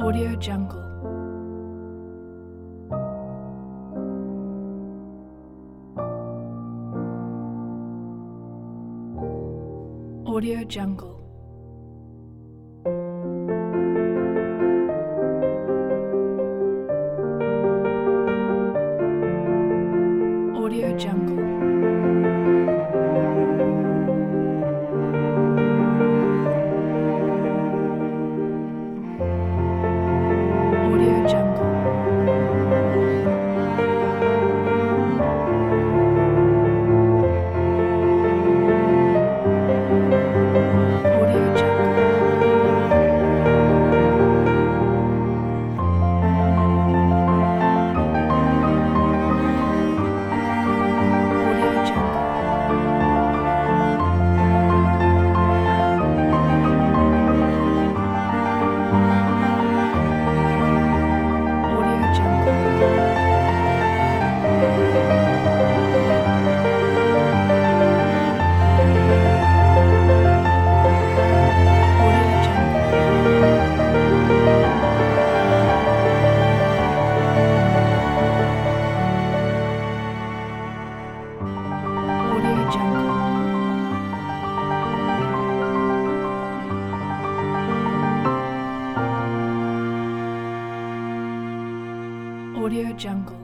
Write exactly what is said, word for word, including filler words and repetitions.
Audio Jungle. Audio Jungle. Audio Jungle. Audio Jungle. Audio Jungle. Audio Jungle. Audio Jungle. Audio Jungle. Audio Jungle. Audio Jungle.